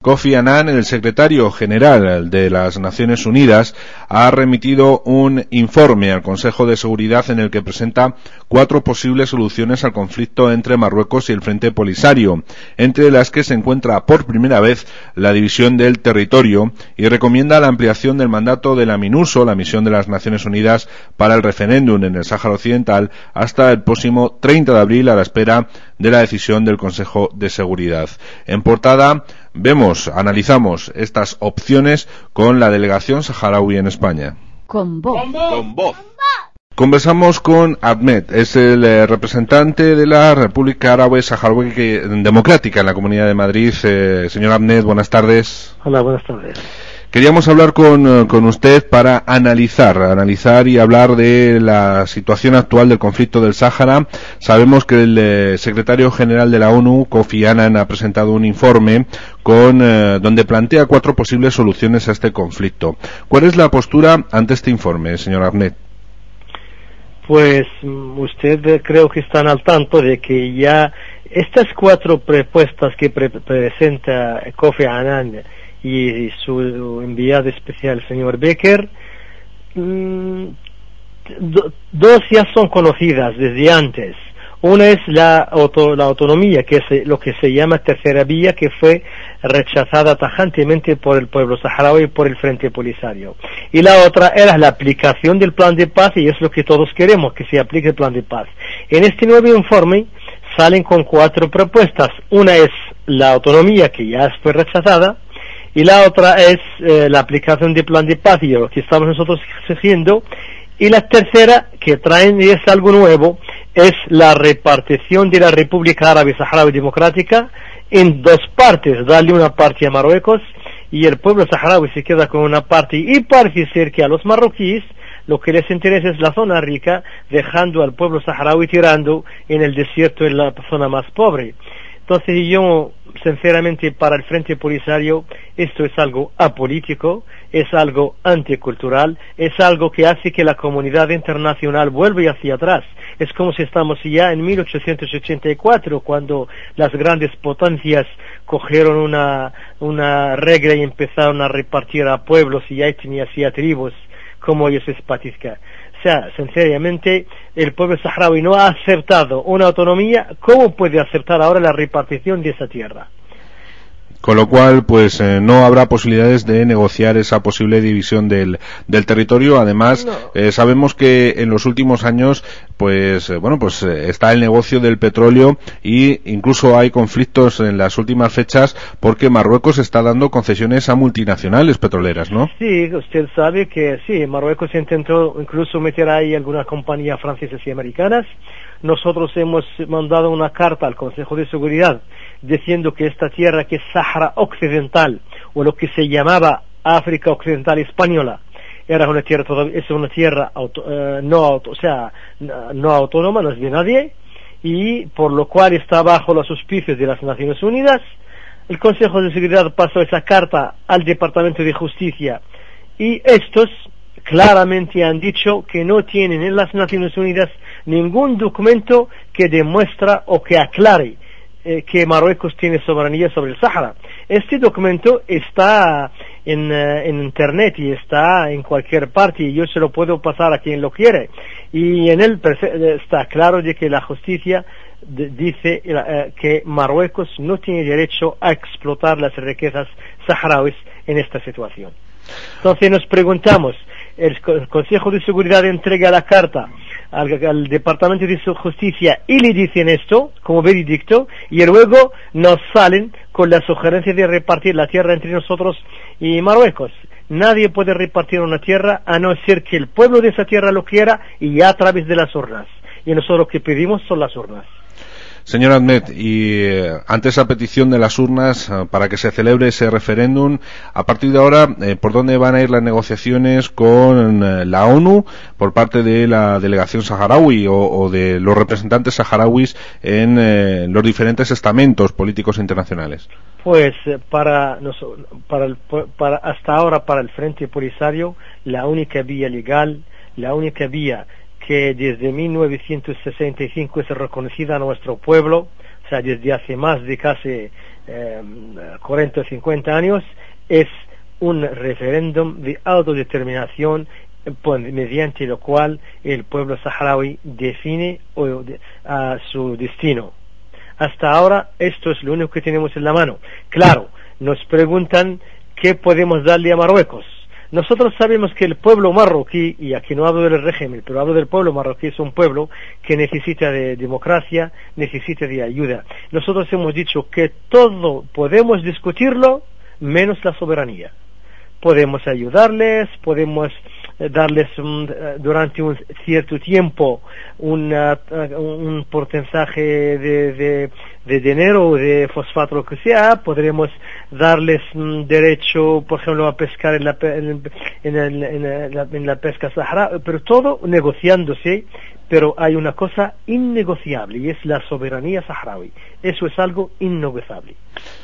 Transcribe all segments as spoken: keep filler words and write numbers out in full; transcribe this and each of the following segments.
Kofi Annan, el secretario general de las Naciones Unidas, ha remitido un informe al Consejo de Seguridad en el que presenta cuatro posibles soluciones al conflicto entre Marruecos y el Frente Polisario, entre las que se encuentra por primera vez la división del territorio, y recomienda la ampliación del mandato de la MINURSO, la misión de las Naciones Unidas para el referéndum en el Sáhara Occidental, hasta el próximo treinta de abril, a la espera de la decisión del Consejo de Seguridad. En portada vemos, analizamos estas opciones con la delegación saharaui en España. Con voz. Con voz. Conversamos con Ahmed, es el eh, representante de la República Árabe Saharaui Democrática en la Comunidad de Madrid. Eh, señor Ahmed, buenas tardes. Hola, buenas tardes. Queríamos hablar con, con usted para analizar, analizar y hablar de la situación actual del conflicto del Sáhara. Sabemos que el eh, secretario general de la ONU, Kofi Annan, ha presentado un informe con eh, donde plantea cuatro posibles soluciones a este conflicto. ¿Cuál es la postura ante este informe, señor Ahmed? Pues usted creo que están al tanto de que ya estas cuatro propuestas que pre presenta Kofi Annan y su enviado especial, el señor Becker, mmm, do, dos ya son conocidas desde antes. Una es la, auto, la autonomía, que es lo que se llama tercera vía, que fue rechazada tajantemente por el pueblo saharaui y por el Frente Polisario. Y la otra era la aplicación del plan de paz, y es lo que todos queremos, que se aplique el plan de paz. En este nuevo informe salen con cuatro propuestas. Una es la autonomía, que ya fue rechazada, y la otra es eh, la aplicación del plan de paz, y lo que estamos nosotros exigiendo. Y la tercera, que traen y es algo nuevo, es la repartición de la República Árabe Saharaui Democrática en dos partes, darle una parte a Marruecos y el pueblo saharaui se queda con una parte, y parece ser que a los marroquíes lo que les interesa es la zona rica, dejando al pueblo saharaui tirando en el desierto, en la zona más pobre. Entonces yo, sinceramente, para el Frente Polisario, esto es algo apolítico, es algo anticultural, es algo que hace que la comunidad internacional vuelva hacia atrás. Es como si estamos ya en mil ochocientos ochenta y cuatro, cuando las grandes potencias cogieron una, una regla y empezaron a repartir a pueblos y etnias y a tribus como ellos les parezca. O sea, sinceramente, el pueblo saharaui no ha aceptado una autonomía. ¿Cómo puede aceptar ahora la repartición de esa tierra? Con lo cual, pues eh, no habrá posibilidades de negociar esa posible división del, del territorio. Además, no. eh, sabemos que en los últimos años, pues eh, bueno, pues eh, está el negocio del petróleo, y incluso hay conflictos en las últimas fechas porque Marruecos está dando concesiones a multinacionales petroleras, ¿no? Sí, usted sabe que sí, Marruecos intentó incluso meter ahí algunas compañías francesas y americanas. Nosotros hemos mandado una carta al Consejo de Seguridad diciendo que esta tierra, que es Sáhara Occidental, o lo que se llamaba África Occidental Española, era una tierra todavía, es una tierra auto, eh, no auto, o sea, no autónoma, no es de nadie, y por lo cual está bajo los auspicios de las Naciones Unidas. El Consejo de Seguridad pasó esa carta al Departamento de Justicia, y estos claramente han dicho que no tienen en las Naciones Unidas ningún documento que demuestra o que aclare eh, que Marruecos tiene soberanía sobre el Sáhara. Este documento está en, uh, en internet y está en cualquier parte, y yo se lo puedo pasar a quien lo quiere, y en él está claro de que la justicia de, dice uh, que Marruecos no tiene derecho a explotar las riquezas saharauis en esta situación. Entonces nos preguntamos, el Consejo de Seguridad entrega la carta al, al Departamento de Justicia y le dicen esto como veredicto, y luego nos salen con la sugerencia de repartir la tierra entre nosotros y Marruecos. Nadie puede repartir una tierra a no ser que el pueblo de esa tierra lo quiera, y a través de las urnas. Y nosotros lo que pedimos son las urnas. Señor Ahmed, y eh, ante esa petición de las urnas eh, para que se celebre ese referéndum, a partir de ahora, eh, ¿por dónde van a ir las negociaciones con eh, la ONU por parte de la delegación saharaui o, o de los representantes saharauis en eh, los diferentes estamentos políticos internacionales? Pues para, para, el, para hasta ahora, para el Frente Polisario, la única vía legal, la única vía que desde mil novecientos sesenta y cinco es reconocida a nuestro pueblo, o sea, desde hace más de casi eh, cuarenta o cincuenta años, es un referéndum de autodeterminación mediante lo cual el pueblo saharaui define o, de, a su destino. Hasta ahora esto es lo único que tenemos en la mano. Claro, nos preguntan qué podemos darle a Marruecos. Nosotros sabemos que el pueblo marroquí, y aquí no hablo del régimen, pero hablo del pueblo marroquí, es un pueblo que necesita de democracia, necesita de ayuda. Nosotros hemos dicho que todo podemos discutirlo menos la soberanía. Podemos ayudarles, podemos darles un, durante un cierto tiempo una, un porcentaje de, de, de dinero o de fosfato, lo que sea. Podremos darles un derecho, por ejemplo, a pescar en la, en, en, el, en, la, en la pesca saharaui, pero todo negociándose. Pero hay una cosa innegociable y es la soberanía saharaui. Eso es algo innegociable.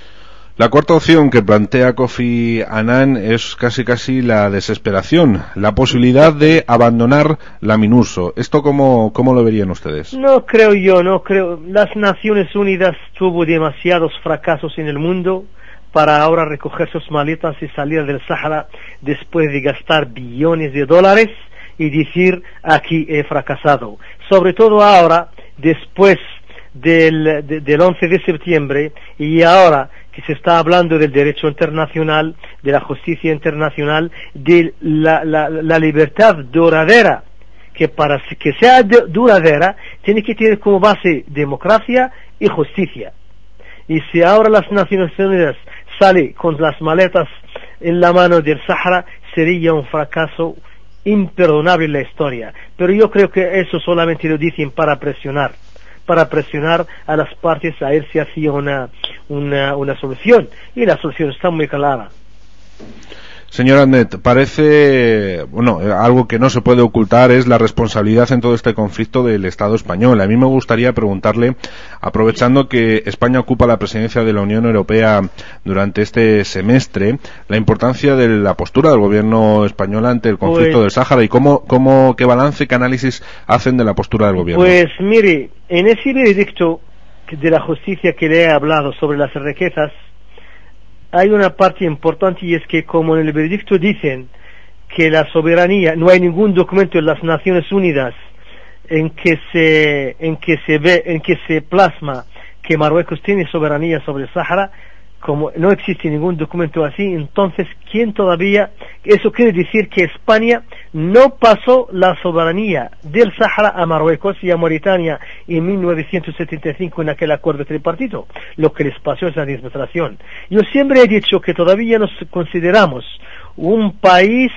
La cuarta opción que plantea Kofi Annan es casi casi la desesperación, la posibilidad de abandonar la MINURSO. ¿Esto cómo, cómo lo verían ustedes? No creo yo, no creo. Las Naciones Unidas tuvo demasiados fracasos en el mundo para ahora recoger sus maletas y salir del Sahara después de gastar billones de dólares y decir aquí he fracasado. Sobre todo ahora, después del, de, del once de septiembre y ahora que se está hablando del derecho internacional, de la justicia internacional, de la, la, la libertad duradera, que para que sea duradera tiene que tener como base democracia y justicia. Y si ahora las Naciones Unidas sale con las maletas en la mano del Sahara, sería un fracaso imperdonable en la historia. Pero yo creo que eso solamente lo dicen para presionar. para presionar a las partes a irse hacia una, una, una solución. Y la solución está muy clara. Señor Ahmed, parece, bueno, algo que no se puede ocultar es la responsabilidad en todo este conflicto del Estado español. A mí me gustaría preguntarle, aprovechando que España ocupa la presidencia de la Unión Europea durante este semestre, la importancia de la postura del gobierno español ante el conflicto pues, del Sáhara y cómo, cómo, qué balance, qué análisis hacen de la postura del gobierno. Pues mire, en ese veredicto de la justicia que le he hablado sobre las riquezas, hay una parte importante y es que como en el veredicto dicen que la soberanía, no hay ningún documento en las Naciones Unidas en que se, en que se ve, en que se plasma que Marruecos tiene soberanía sobre el Sahara, como no existe ningún documento así, entonces ¿quién todavía? Eso quiere decir que España no pasó la soberanía del Sahara a Marruecos y a Mauritania en mil novecientos setenta y cinco en aquel acuerdo tripartito. Lo que les pasó es la administración. Yo siempre he dicho que todavía nos consideramos un país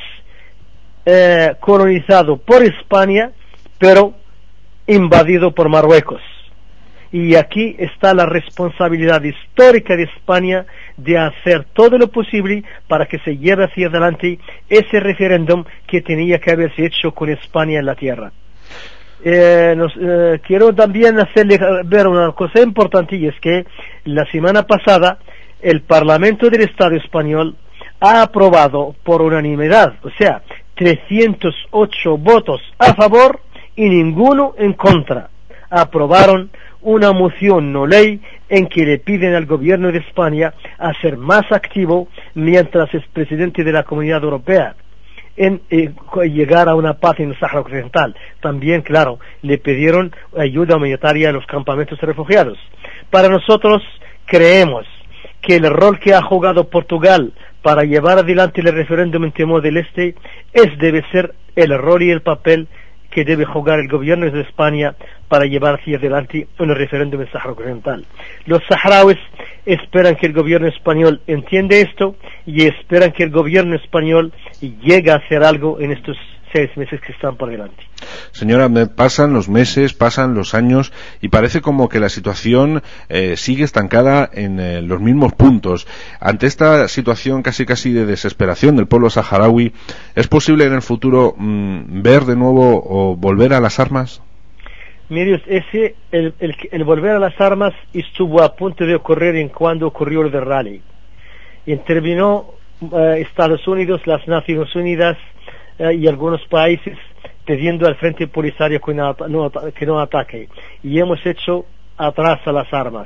eh, colonizado por España, pero invadido por Marruecos. Y aquí está la responsabilidad histórica de España de hacer todo lo posible para que se lleve hacia adelante ese referéndum que tenía que haberse hecho con España en la tierra. Eh, nos, eh, quiero también hacerle ver una cosa importante y es que la semana pasada el Parlamento del Estado español ha aprobado por unanimidad, o sea, trescientos ocho votos a favor y ninguno en contra. Aprobaron una moción no ley en que le piden al gobierno de España a ser más activo mientras es presidente de la Comunidad Europea en eh, llegar a una paz en el Sáhara Occidental. También, claro, le pidieron ayuda humanitaria a los campamentos de refugiados. Para nosotros creemos que el rol que ha jugado Portugal para llevar adelante el referéndum en Timor del Este es debe ser el rol y el papel que debe jugar el gobierno de España para llevar hacia adelante un referéndum en Sáhara Occidental. Los saharauis esperan que el gobierno español entienda esto y esperan que el gobierno español llegue a hacer algo en estos seis meses que están por delante. Señora, pasan los meses, pasan los años y parece como que la situación eh, sigue estancada en eh, los mismos puntos. Ante esta situación casi casi de desesperación del pueblo saharaui, ¿es posible en el futuro mmm, ver de nuevo o volver a las armas? Mire, ese, el, el, el volver a las armas estuvo a punto de ocurrir en cuando ocurrió el de Raleigh. Intervino eh, Estados Unidos, las Naciones Unidas eh, y algunos países pidiendo al Frente Polisario que no, no, que no ataque. Y hemos hecho atrás a las armas.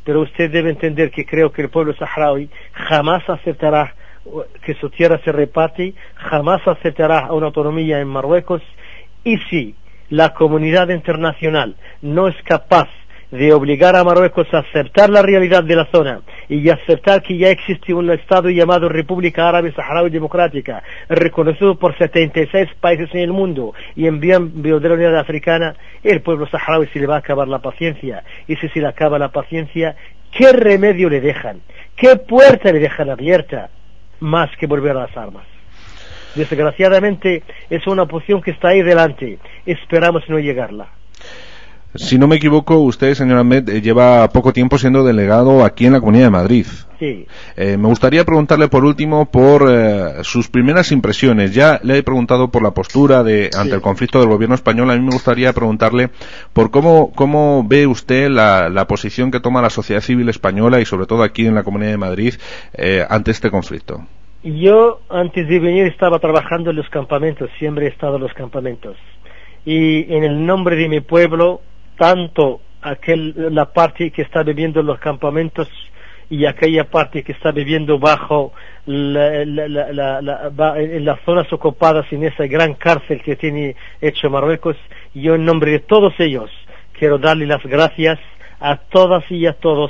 pero usted debe entender que creo que el pueblo saharaui jamás aceptará que su tierra se reparte, jamás aceptará una autonomía en Marruecos, y si la comunidad internacional no es capaz de obligar a Marruecos a aceptar la realidad de la zona y aceptar que ya existe un Estado llamado República Árabe Saharaui Democrática, reconocido por setenta y seis países en el mundo y en miembro de la Unión Africana, el pueblo saharaui se le va a acabar la paciencia. Y si se le acaba la paciencia, ¿qué remedio le dejan? ¿Qué puerta le dejan abierta? Más que volver a las armas. Desgraciadamente es una opción que está ahí delante. Esperamos no llegarla. Si no me equivoco, usted, señor Ahmed, lleva poco tiempo siendo delegado aquí en la Comunidad de Madrid. Sí. Eh, me gustaría preguntarle por último por eh, sus primeras impresiones. Ya le he preguntado por la postura de ante sí. el conflicto del gobierno español. A mí me gustaría preguntarle por cómo cómo ve usted la, la posición que toma la sociedad civil española y sobre todo aquí en la Comunidad de Madrid eh, ante este conflicto. Yo antes de venir estaba trabajando en los campamentos, siempre he estado en los campamentos. Y en el nombre de mi pueblo, tanto aquel, la parte que está viviendo en los campamentos y aquella parte que está viviendo bajo la, la, la, la, la, en las zonas ocupadas en esa gran cárcel que tiene hecho Marruecos, yo en nombre de todos ellos quiero darle las gracias a todas y a todos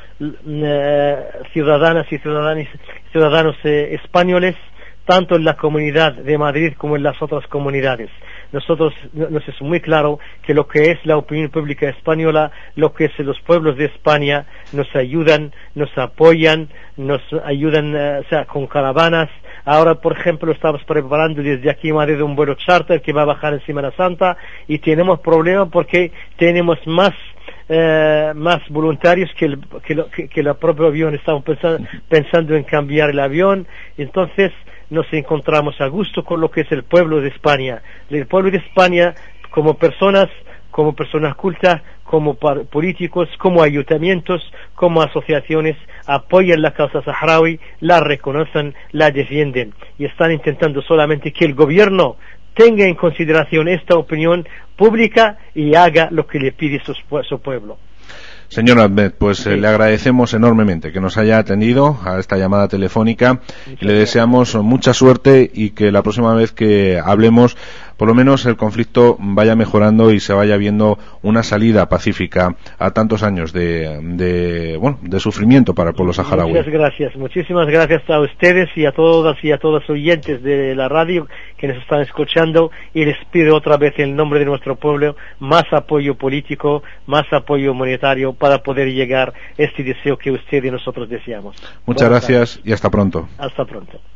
eh, ciudadanas y ciudadanos, ciudadanos eh, españoles, tanto en la comunidad de Madrid como en las otras comunidades. Nosotros nos es muy claro que lo que es la opinión pública española, lo que es los pueblos de España, nos ayudan, nos apoyan, nos ayudan, eh, o sea, con caravanas. Ahora, por ejemplo, estamos preparando desde aquí en Madrid un vuelo charter que va a bajar en Semana Santa y tenemos problemas porque tenemos más Eh, más voluntarios que el, que, lo, que, que el propio avión. Estamos pensando, pensando en cambiar el avión. Entonces nos encontramos a gusto con lo que es el pueblo de España. El pueblo de España, como personas, como personas cultas, como políticos, como ayuntamientos, como asociaciones, apoyan la causa saharaui, la reconocen, la defienden y están intentando solamente que el gobierno tenga en consideración esta opinión pública y haga lo que le pide su, su pueblo. Señor Ahmed, pues sí. eh, le agradecemos enormemente que nos haya atendido a esta llamada telefónica. Muchas y le deseamos gracias. Mucha suerte y que la próxima vez que hablemos, por lo menos el conflicto vaya mejorando y se vaya viendo una salida pacífica a tantos años de, de bueno, de sufrimiento para el pueblo saharaui. Muchas gracias, muchísimas gracias a ustedes y a todas y a todos los oyentes de la radio que nos están escuchando, y les pido otra vez en nombre de nuestro pueblo más apoyo político, más apoyo monetario para poder llegar a este deseo que usted y nosotros deseamos. Muchas Buenas gracias tardes. Y hasta pronto. Hasta pronto.